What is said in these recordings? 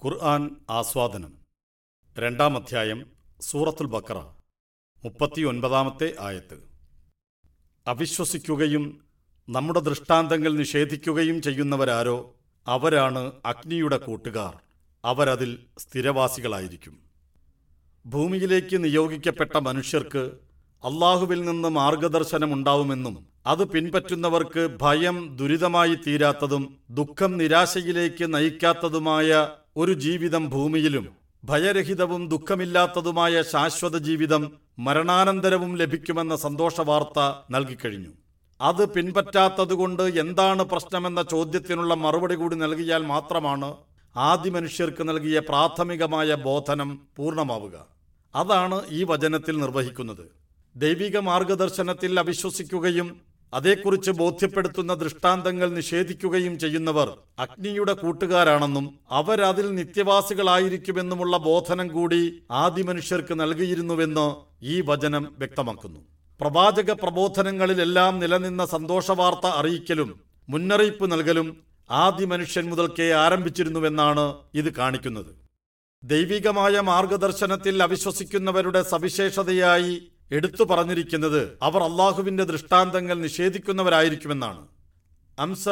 ഖുർആൻ ആസ്വാദനം 2-ാം അധ്യായം സൂറത്തുൽ ബഖറ 39-ാമത്തെ ആയത്ത്. അവിശ്വസിക്കുകയും നമ്മുടെ ദൃഷ്ടാന്തങ്ങൾ നിഷേധിക്കുകയും ചെയ്യുന്നവരാരോ അവരാണ് അഗ്നിയുടെ കൂട്ടുകാർ, അവരതിൽ സ്ഥിരവാസികളായിരിക്കും. ഭൂമിയിലേക്ക് നിയോഗിക്കപ്പെട്ട മനുഷ്യർക്ക് അള്ളാഹുവിൽ നിന്ന് മാർഗദർശനമുണ്ടാവുമെന്നും അത് പിൻപറ്റുന്നവർക്ക് ഭയം ദുരിതമായി തീരാത്തതും ദുഃഖം നിരാശയിലേക്ക് നയിക്കാത്തതുമായ ഒരു ജീവിതം ഭൂമിയിലും ഭയരഹിതവും ദുഃഖമില്ലാത്തതുമായ ശാശ്വത ജീവിതം മരണാനന്തരവും ലഭിക്കുമെന്ന സന്തോഷവാർത്ത നൽകിക്കഴിഞ്ഞു. അത് പിൻപറ്റാത്തതുകൊണ്ട് എന്താണ് പ്രശ്നമെന്ന ചോദ്യത്തിനുള്ള മറുപടി കൂടി നൽകിയാൽ മാത്രമാണ് ആദി മനുഷ്യർക്ക് നൽകിയ പ്രാഥമികമായ ബോധനം പൂർണ്ണമാവുക. അതാണ് ഈ വചനത്തിൽ നിർവഹിക്കുന്നത്. ദൈവിക മാർഗദർശനത്തിൽ അവിശ്വസിക്കുകയും അതേക്കുറിച്ച് ബോധ്യപ്പെടുത്തുന്ന ദൃഷ്ടാന്തങ്ങൾ നിഷേധിക്കുകയും ചെയ്യുന്നവർ അഗ്നിയുടെ കൂട്ടുകാരാണെന്നും അവരതിൽ നിത്യവാസികളായിരിക്കുമെന്നുമുള്ള ബോധനം കൂടി ആദി മനുഷ്യർക്ക് നൽകിയിരുന്നുവെന്ന് ഈ വചനം വ്യക്തമാക്കുന്നു. പ്രവാചക പ്രബോധനങ്ങളിലെല്ലാം നിലനിന്ന സന്തോഷവാർത്ത അറിയിക്കലും മുന്നറിയിപ്പ് നൽകലും ആദി മനുഷ്യൻ മുതൽക്കേ ആരംഭിച്ചിരുന്നുവെന്നാണ് ഇത് കാണിക്കുന്നത്. ദൈവികമായ മാർഗദർശനത്തിൽ അവിശ്വസിക്കുന്നവരുടെ സവിശേഷതയായി എടുത്തു പറഞ്ഞിരിക്കുന്നത് അവർ അള്ളാഹുവിന്റെ ദൃഷ്ടാന്തങ്ങൾ നിഷേധിക്കുന്നവരായിരിക്കുമെന്നാണ്. അംസ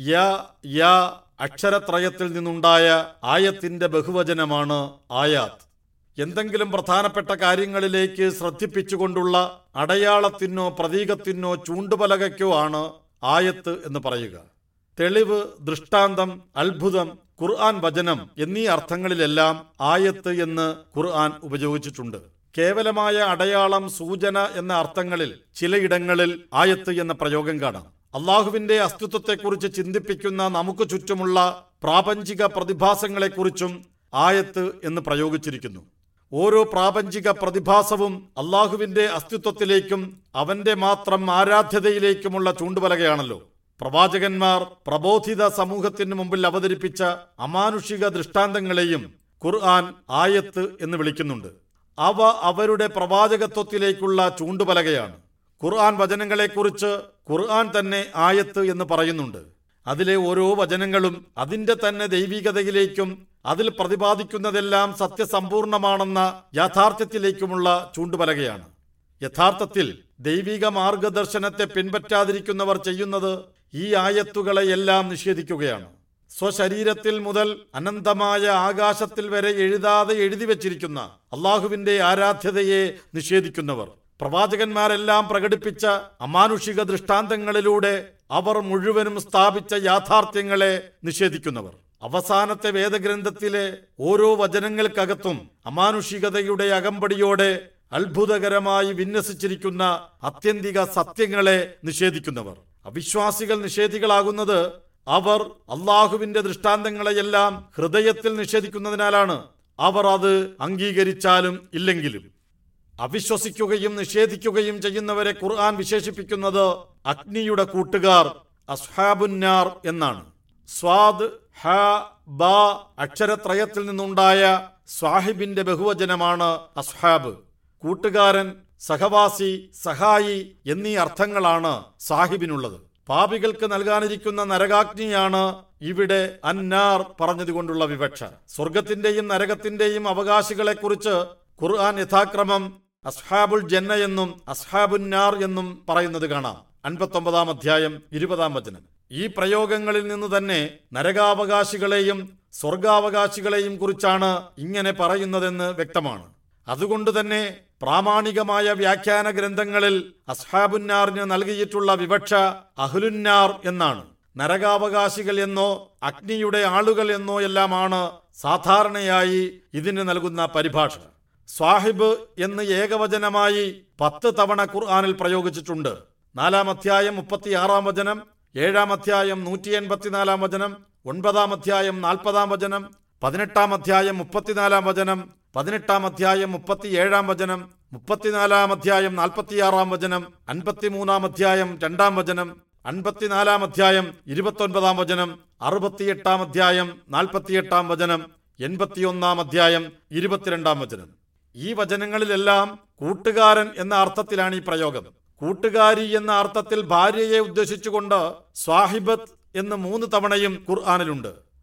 യാ അക്ഷരത്രയത്തിൽ നിന്നുണ്ടായ ആയത്തിന്റെ ബഹുവചനമാണ് ആയാത്ത്. എന്തെങ്കിലും പ്രധാനപ്പെട്ട കാര്യങ്ങളിലേക്ക് ശ്രദ്ധിപ്പിച്ചുകൊണ്ടുള്ള അടയാളത്തിനോ പ്രതീകത്തിനോ ചൂണ്ടുപലകയ്ക്കോ ആണ് ആയത്ത് എന്ന് പറയുക. തെളിവ്, ദൃഷ്ടാന്തം, അത്ഭുതം, ഖുർആൻ വചനം എന്നീ അർത്ഥങ്ങളിലെല്ലാം ആയത്ത് എന്ന് ഖുർആൻ ഉപയോഗിച്ചിട്ടുണ്ട്. കേവലമായ അടയാളം, സൂചന എന്ന അർത്ഥങ്ങളിൽ ചിലയിടങ്ങളിൽ ആയത്ത് എന്ന പ്രയോഗം കാണാം. അള്ളാഹുവിന്റെ അസ്തിത്വത്തെക്കുറിച്ച് ചിന്തിപ്പിക്കുന്ന നമുക്ക് ചുറ്റുമുള്ള പ്രാപഞ്ചിക പ്രതിഭാസങ്ങളെക്കുറിച്ചും ആയത്ത് എന്ന് പ്രയോഗിച്ചിരിക്കുന്നു. ഓരോ പ്രാപഞ്ചിക പ്രതിഭാസവും അള്ളാഹുവിന്റെ അസ്തിത്വത്തിലേക്കും അവന്റെ മാത്രം ആരാധ്യതയിലേക്കുമുള്ള ചൂണ്ടുപലകയാണല്ലോ. പ്രവാചകന്മാർ പ്രബോധിത സമൂഹത്തിന് മുമ്പിൽ അവതരിപ്പിച്ച അമാനുഷിക ദൃഷ്ടാന്തങ്ങളെയും ഖുർആൻ ആയത്ത് എന്ന് വിളിക്കുന്നുണ്ട്. അവ അവരുടെ പ്രവാചകത്വത്തിലേക്കുള്ള ചൂണ്ടുപലകയാണ്. ഖുർആൻ വചനങ്ങളെക്കുറിച്ച് ഖുർആൻ തന്നെ ആയത്ത് എന്ന് പറയുന്നുണ്ട്. അതിലെ ഓരോ വചനങ്ങളും അതിന്റെ തന്നെ ദൈവികതയിലേക്കും അതിൽ പ്രതിപാദിക്കുന്നതെല്ലാം സത്യസമ്പൂർണമാണെന്ന യാഥാർത്ഥ്യത്തിലേക്കുമുള്ള ചൂണ്ടുപലകയാണ്. യഥാർത്ഥത്തിൽ ദൈവിക മാർഗദർശനത്തെ പിൻപറ്റാതിരിക്കുന്നവർ ചെയ്യുന്നത് ഈ ആയത്തുകളെയെല്ലാം നിഷേധിക്കുകയാണ്. സ്വശരീരത്തിൽ മുതൽ അനന്തമായ ആകാശത്തിൽ വരെ എഴുതാതെ എഴുതി വച്ചിരിക്കുന്ന അള്ളാഹുവിന്റെ ആരാധ്യതയെ നിഷേധിക്കുന്നവർ, പ്രവാചകന്മാരെല്ലാം പ്രകടിപ്പിച്ച അമാനുഷിക ദൃഷ്ടാന്തങ്ങളിലൂടെ അവർ മുഴുവനും സ്ഥാപിച്ച യാഥാർത്ഥ്യങ്ങളെ നിഷേധിക്കുന്നവർ, അവസാനത്തെ വേദഗ്രന്ഥത്തിലെ ഓരോ വചനങ്ങൾക്കകത്തും അമാനുഷികതയുടെ അകമ്പടിയോടെ അത്ഭുതകരമായി വിന്യസിച്ചിരിക്കുന്ന ആത്യന്തിക സത്യങ്ങളെ നിഷേധിക്കുന്നവർ. അവിശ്വാസികൾ നിഷേധികളാകുന്നത് അവർ അള്ളാഹുവിന്റെ ദൃഷ്ടാന്തങ്ങളെയെല്ലാം ഹൃദയത്തിൽ നിഷേധിക്കുന്നതിനാലാണ്. അവർ അത് അംഗീകരിച്ചാലും ഇല്ലെങ്കിലും. അവിശ്വസിക്കുകയും നിഷേധിക്കുകയും ചെയ്യുന്നവരെ ഖുർആൻ വിശേഷിപ്പിക്കുന്നത് അഗ്നിയുടെ കൂട്ടുകാർ, അസ്ഹാബുന്നാർ എന്നാണ്. സ്വാദ്, ഹ, ബ അക്ഷരത്രയത്തിൽ നിന്നുണ്ടായ സ്വാഹിബിന്റെ ബഹുവചനമാണ് അസ്ഹാബ്. കൂട്ടുകാരൻ, സഹവാസി, സഹായി എന്നീ അർത്ഥങ്ങളാണ് സാഹിബിനുള്ളത്. പാപികൾക്ക് നൽകാനിരിക്കുന്ന നരകാഗ്നിയാണ് ഇവിടെ അന്നാർ പറഞ്ഞതുകൊണ്ടുള്ള വിവക്ഷ. സ്വർഗത്തിന്റെയും നരകത്തിന്റെയും അവകാശികളെക്കുറിച്ച് ഖുർആൻ യഥാക്രമം അസ്ഹാബുൽ ജന്ന എന്നും അസ്ഹാബുന്നാർ എന്നും പറയുന്നത് കാണാം. 59-ാം അധ്യായം 20-ാം വചനം. ഈ പ്രയോഗങ്ങളിൽ നിന്ന് തന്നെ നരകാവകാശികളെയും സ്വർഗാവകാശികളെയും കുറിച്ചാണ് ഇങ്ങനെ പറയുന്നതെന്ന് വ്യക്തമാണ്. അതുകൊണ്ട് തന്നെ പ്രാമാണികമായ വ്യാഖ്യാന ഗ്രന്ഥങ്ങളിൽ അസ്ഹാബുന്നാറിന് നൽകിയിട്ടുള്ള വിവക്ഷ അഹ്ലുന്നാർ എന്നാണ്. നരകാവകാശികൾ എന്നോ അഗ്നിയുടെ ആളുകൾ എന്നോ എല്ലാമാണ് സാധാരണയായി ഇതിന് നൽകുന്ന പരിഭാഷ. സ്വാഹിബ് എന്ന് ഏകവചനമായി 10 തവണ ഖുർആനിൽ പ്രയോഗിച്ചിട്ടുണ്ട്. 4-ാം അധ്യായം 36-ാം വചനം, 7-ാം അധ്യായം 184-ാം വചനം, 9-ാം അധ്യായം 40-ാം വചനം, 18-ാം അധ്യായം 34-ാം വചനം, 18-ാം അധ്യായം 37-ാം വചനം, 34-ാം അധ്യായം 46-ാം വചനം, 53-ാം അധ്യായം 2-ാം വചനം, 54-ാം അധ്യായം 29-ാം വചനം, 68-ാം അധ്യായം 48-ാം വചനം, 81-ാം അധ്യായം 22-ാം വചനം. ഈ വചനങ്ങളിലെല്ലാം കൂട്ടുകാരൻ എന്ന അർത്ഥത്തിലാണ് ഈ പ്രയോഗം. കൂട്ടുകാരി എന്ന അർത്ഥത്തിൽ ഭാര്യയെ ഉദ്ദേശിച്ചുകൊണ്ട് സ്വാഹിബത്ത് എന്ന് 3 തവണയും ഖുർആനിലുണ്ട്.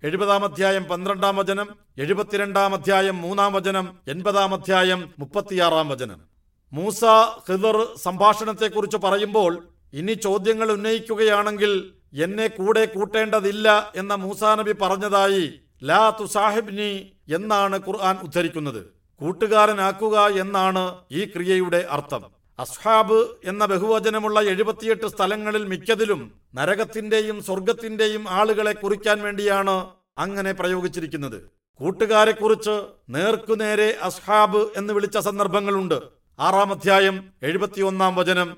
70 അധ്യായം 12 വചനം, 72 അധ്യായം 3 വചനം, 80 അധ്യായം 36 വചനം. മൂസ ഖിദർ സംഭാഷണത്തെക്കുറിച്ച് പറയുമ്പോൾ ഇനി ചോദ്യങ്ങൾ ഉന്നയിക്കുകയാണെങ്കിൽ എന്നെ കൂടെ കൂട്ടേണ്ടതില്ല എന്ന മൂസാ നബി പറഞ്ഞതായി ലാ തുസാഹിബ്നി എന്നാണ് ഖുർആൻ ഉദ്ധരിക്കുന്നത്. കൂട്ടുകാരനാക്കുക എന്നാണ് ഈ ക്രിയയുടെ അർത്ഥം. അസ്ഹാബ് എന്ന ബഹുവചനമുള്ള 78 സ്ഥലങ്ങളിൽ മിക്കതിലും നരകത്തിന്റെയും സ്വർഗത്തിന്റെയും ആളുകളെ കുറിക്കാൻ വേണ്ടിയാണ് അങ്ങനെ പ്രയോഗിച്ചിരിക്കുന്നത്. കൂട്ടുകാരെക്കുറിച്ച് നേർക്കുനേരെ അസ്ഹാബ് എന്ന് വിളിച്ച സന്ദർഭങ്ങളുണ്ട്. 6 അധ്യായം 71 വചനം,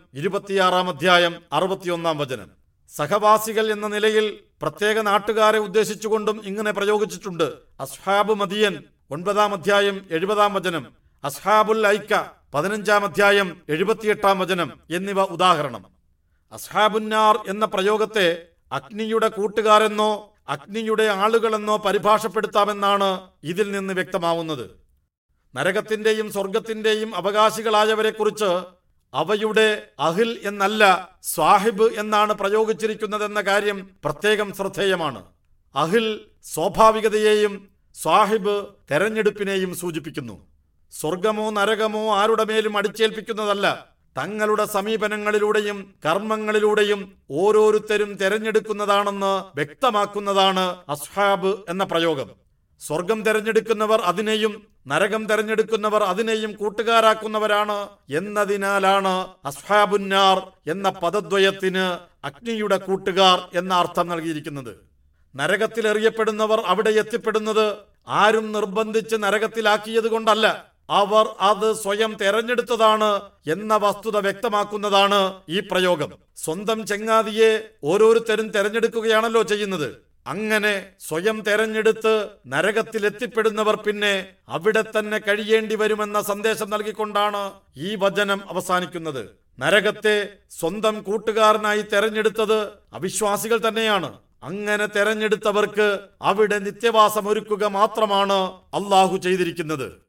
26 അധ്യായം 61 വചനം. സഹവാസികൾ എന്ന നിലയിൽ പ്രത്യേക നാട്ടുകാരെ ഉദ്ദേശിച്ചുകൊണ്ടും ഇങ്ങനെ പ്രയോഗിച്ചിട്ടുണ്ട്. അസ്ഹാബ് മദിയൻ 9 അധ്യായം 70 വചനം, അസ്ഹാബുൽ ഐക്ക 15 അധ്യായം 78 വചനം എന്നിവ ഉദാഹരണം. അസ്ഹാബുന്നാർ എന്ന പ്രയോഗത്തെ അഗ്നിയുടെ കൂട്ടുകാരെന്നോ അഗ്നിയുടെ ആളുകളെന്നോ പരിഭാഷപ്പെടുത്താമെന്നാണ് ഇതിൽ നിന്ന് വ്യക്തമാവുന്നത്. നരകത്തിന്റെയും സ്വർഗത്തിന്റെയും അവകാശികളായവരെക്കുറിച്ച് അവയുടെ അഹിൽ എന്നല്ല സ്വാഹിബ് എന്നാണ് പ്രയോഗിച്ചിരിക്കുന്നതെന്ന കാര്യം പ്രത്യേകം ശ്രദ്ധേയമാണ്. അഹിൽ സ്വാഭാവികതയെയും സ്വാഹിബ് തെരഞ്ഞെടുപ്പിനെയും സൂചിപ്പിക്കുന്നു. സ്വർഗമോ നരകമോ ആരുടെ മേലും അടിച്ചേൽപ്പിക്കുന്നതല്ല. തങ്ങളുടെ സമീപനങ്ങളിലൂടെയും കർമ്മങ്ങളിലൂടെയും ഓരോരുത്തരും തെരഞ്ഞെടുക്കുന്നതാണെന്ന് വ്യക്തമാക്കുന്നതാണ് അസ്ഹാബ് എന്ന പ്രയോഗം. സ്വർഗം തെരഞ്ഞെടുക്കുന്നവർ അതിനെയും നരകം തെരഞ്ഞെടുക്കുന്നവർ അതിനെയും കൂട്ടുകാരാക്കുന്നവരാണ് എന്നതിനാലാണ് അസ്ഹാബുന്നാർ എന്ന പദദ്വയത്തിന് അഗ്നിയുടെ കൂട്ടുകാർ എന്ന അർത്ഥം നൽകിയിരിക്കുന്നത്. നരകത്തിൽ എറിയപ്പെടുന്നവർ അവിടെ എത്തിപ്പെടുന്നത് ആരും നിർബന്ധിച്ച് നരകത്തിലാക്കിയത് കൊണ്ടല്ല, അവർ അത് സ്വയം തെരഞ്ഞെടുത്തതാണ് എന്ന വസ്തുത വ്യക്തമാക്കുന്നതാണ് ഈ പ്രയോഗം. സ്വന്തം ചങ്ങാതിയെ ഓരോരുത്തരും തെരഞ്ഞെടുക്കുകയാണല്ലോ ചെയ്യുന്നത്. അങ്ങനെ സ്വയം തെരഞ്ഞെടുത്ത് നരകത്തിലെത്തിപ്പെടുന്നവർ പിന്നെ അവിടെ തന്നെ കഴിയേണ്ടി വരുമെന്ന സന്ദേശം നൽകിക്കൊണ്ടാണ് ഈ വചനം അവസാനിക്കുന്നത്. നരകത്തെ സ്വന്തം കൂട്ടുകാരനായി തെരഞ്ഞെടുത്തത് അവിശ്വാസികൾ തന്നെയാണ്. അങ്ങനെ തെരഞ്ഞെടുത്തവർക്ക് അവിടെ നിത്യവാസം ഒരുക്കുക മാത്രമാണ് അള്ളാഹു ചെയ്തിരിക്കുന്നത്.